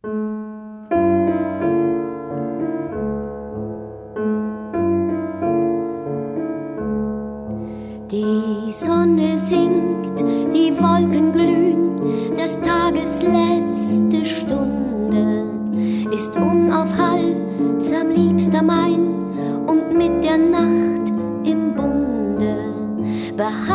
Die Sonne sinkt, die Wolken glühen, des Tages letzte Stunde ist unaufhaltsam liebster mein und mit der Nacht im Bunde.